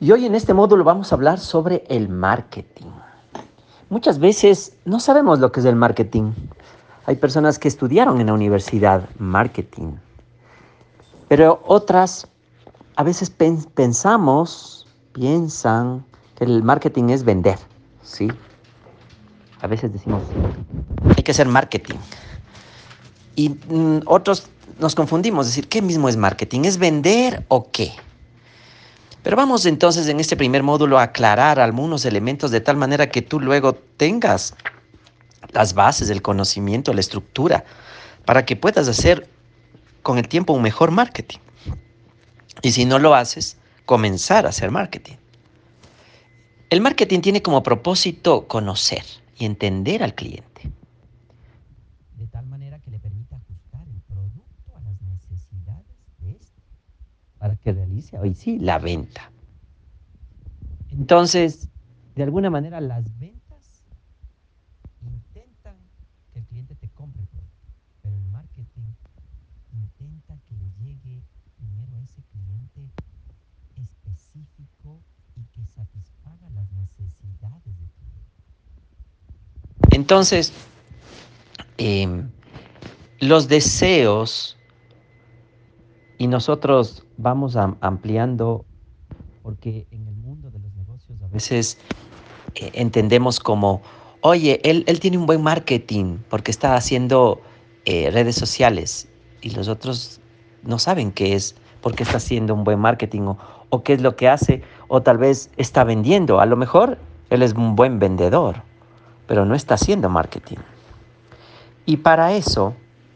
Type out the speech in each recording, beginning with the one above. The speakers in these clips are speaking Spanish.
Y hoy en este módulo vamos a hablar sobre el marketing. Muchas veces no sabemos lo que es el marketing. Hay personas que estudiaron en la universidad marketing, pero otras a veces piensan que el marketing es vender, ¿sí? A veces decimos, hay que hacer marketing. Y otros nos confundimos, decir, ¿qué mismo es marketing? ¿Es vender o qué? Pero vamos entonces en este primer módulo a aclarar algunos elementos de tal manera que tú luego tengas las bases, el conocimiento, la estructura, para que puedas hacer con el tiempo un mejor marketing. Y si no lo haces, comenzar a hacer marketing. El marketing tiene como propósito conocer y entender al cliente, de tal manera que le permita ajustar el producto a las necesidades de este, para que realice hoy sí la venta. Entonces, de alguna manera las ventas intentan que el cliente te compre el producto, pero el marketing intenta que le llegue primero a ese cliente específico y que satisfaga las necesidades del cliente. Entonces, eh, los deseos, y nosotros vamos ampliando, porque en el mundo de los negocios a veces entendemos como, oye, él tiene un buen marketing porque está haciendo redes sociales y los otros no saben qué es, por qué está haciendo un buen marketing o qué es lo que hace, o tal vez está vendiendo. A lo mejor él es un buen vendedor, pero no está haciendo marketing. Y para eso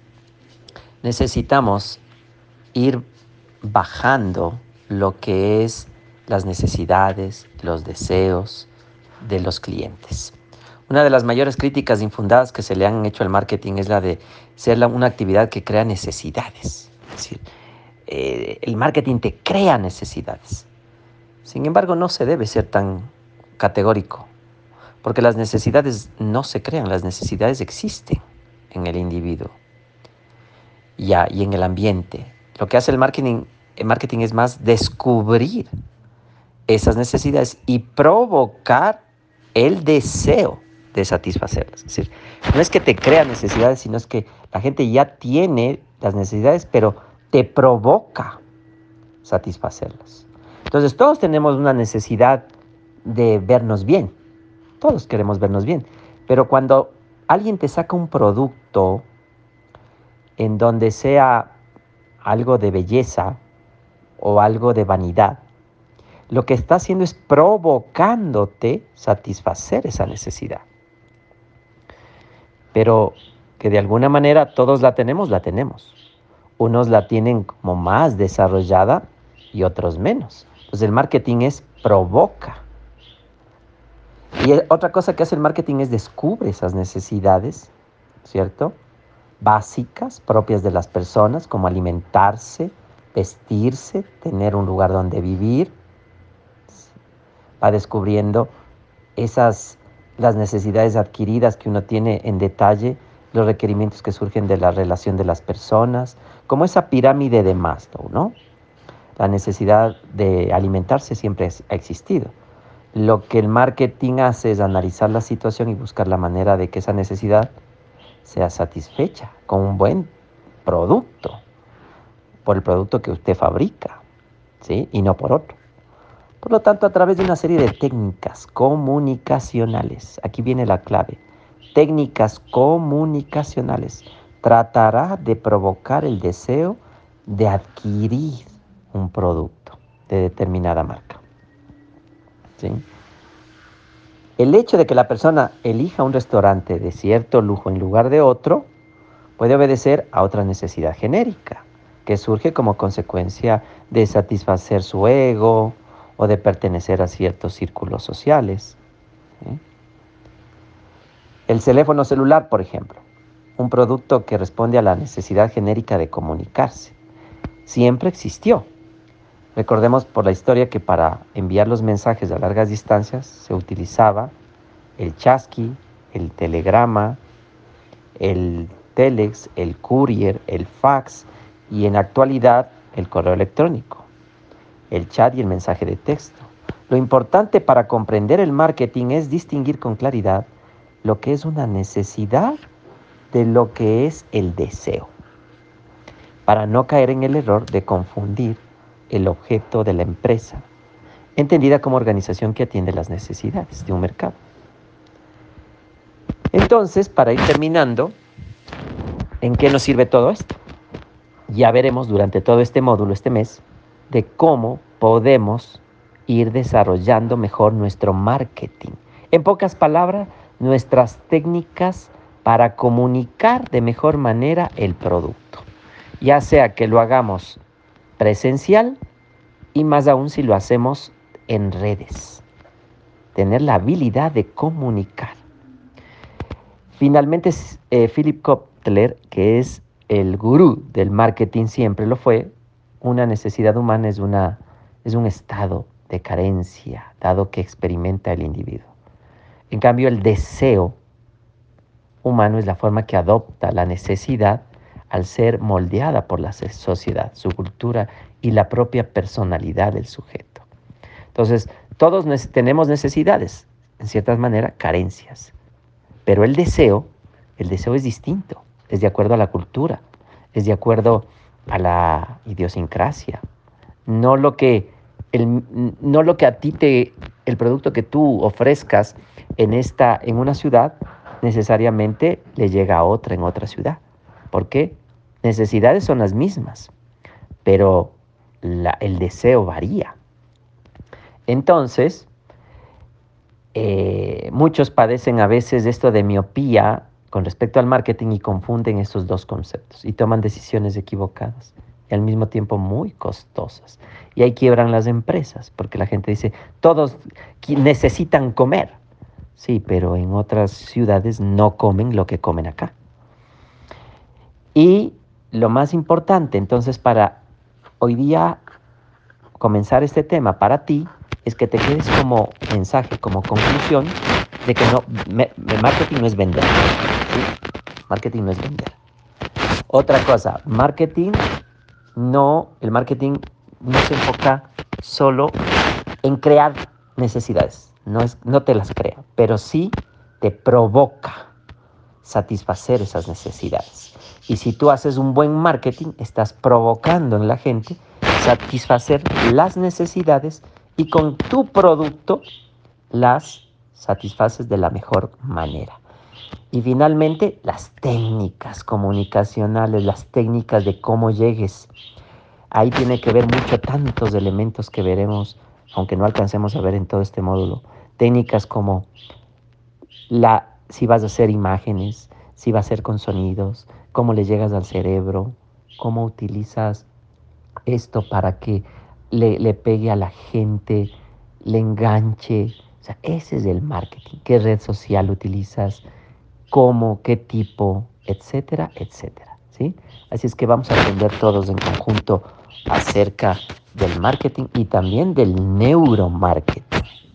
necesitamos ir bajando lo que es las necesidades, los deseos de los clientes. Una de las mayores críticas infundadas que se le han hecho al marketing es la de ser una actividad que crea necesidades. Es decir, el marketing te crea necesidades. Sin embargo, no se debe ser tan categórico, porque las necesidades no se crean, las necesidades existen en el individuo y en el ambiente. Lo que hace el marketing es más descubrir esas necesidades y provocar el deseo de satisfacerlas. Es decir, no es que te crea necesidades, sino es que la gente ya tiene las necesidades, pero te provoca satisfacerlas. Entonces, todos tenemos una necesidad de vernos bien. Todos queremos vernos bien. Pero cuando alguien te saca un producto en donde sea algo de belleza o algo de vanidad, lo que está haciendo es provocándote satisfacer esa necesidad. Pero que de alguna manera todos la tenemos, la tenemos. Unos la tienen como más desarrollada y otros menos. Entonces el marketing es provoca. Y otra cosa que hace el marketing es descubre esas necesidades, ¿cierto? Básicas, propias de las personas, como alimentarse, vestirse, tener un lugar donde vivir. Va descubriendo esas, las necesidades adquiridas que uno tiene en detalle, los requerimientos que surgen de la relación de las personas, como esa pirámide de Maslow, ¿no? La necesidad de alimentarse siempre ha existido. Lo que el marketing hace es analizar la situación y buscar la manera de que esa necesidad sea satisfecha con un buen producto, por el producto que usted fabrica, ¿sí? Y no por otro. Por lo tanto, a través de una serie de técnicas comunicacionales, aquí viene la clave, técnicas comunicacionales, tratará de provocar el deseo de adquirir un producto de determinada marca. ¿Sí? El hecho de que la persona elija un restaurante de cierto lujo en lugar de otro puede obedecer a otra necesidad genérica que surge como consecuencia de satisfacer su ego o de pertenecer a ciertos círculos sociales. ¿Sí? El teléfono celular, por ejemplo, un producto que responde a la necesidad genérica de comunicarse, siempre existió. Recordemos por la historia que para enviar los mensajes a largas distancias se utilizaba el chasqui, el telegrama, el telex, el courier, el fax y en la actualidad el correo electrónico, el chat y el mensaje de texto. Lo importante para comprender el marketing es distinguir con claridad lo que es una necesidad de lo que es el deseo, para no caer en el error de confundir el objeto de la empresa, entendida como organización que atiende las necesidades de un mercado. Entonces, para ir terminando, ¿en qué nos sirve todo esto? Ya veremos durante todo este módulo, este mes, de cómo podemos ir desarrollando mejor nuestro marketing. En pocas palabras, nuestras técnicas para comunicar de mejor manera el producto. Ya sea que lo hagamos presencial y más aún si lo hacemos en redes. Tener la habilidad de comunicar. Finalmente, Philip Kotler, que es el gurú del marketing, siempre lo fue, una necesidad humana es un estado de carencia, dado que experimenta el individuo. En cambio, el deseo humano es la forma que adopta la necesidad al ser moldeada por la sociedad, su cultura y la propia personalidad del sujeto. Entonces, todos tenemos necesidades, en cierta manera, carencias. Pero el deseo es distinto, es de acuerdo a la cultura, es de acuerdo a la idiosincrasia. No lo que, no lo que a ti el producto que tú ofrezcas en una ciudad, necesariamente le llega a otra en otra ciudad. ¿Por qué? Necesidades son las mismas, pero el deseo varía. Entonces, muchos padecen a veces esto de miopía con respecto al marketing y confunden estos dos conceptos y toman decisiones equivocadas y al mismo tiempo muy costosas. Y ahí quiebran las empresas porque la gente dice, todos necesitan comer. Sí, pero en otras ciudades no comen lo que comen acá. Y lo más importante, entonces, para hoy día comenzar este tema para ti, es que te quedes como mensaje, como conclusión, de que marketing no es vender. ¿Sí? Marketing no es vender. Otra cosa, el marketing no se enfoca solo en crear necesidades, no te las crea, pero sí te provoca satisfacer esas necesidades. Y si tú haces un buen marketing, estás provocando en la gente satisfacer las necesidades y con tu producto las satisfaces de la mejor manera. Y finalmente, las técnicas comunicacionales, las técnicas de cómo llegues. Ahí tiene que ver mucho tantos elementos que veremos, aunque no alcancemos a ver en todo este módulo. Técnicas como si vas a hacer imágenes, si va a ser con sonidos, cómo le llegas al cerebro, cómo utilizas esto para que le pegue a la gente, le enganche. O sea, ese es el marketing. ¿Qué red social utilizas? ¿Cómo? ¿Qué tipo? Etcétera, etcétera. ¿Sí? Así es que vamos a aprender todos en conjunto acerca del marketing y también del neuromarketing.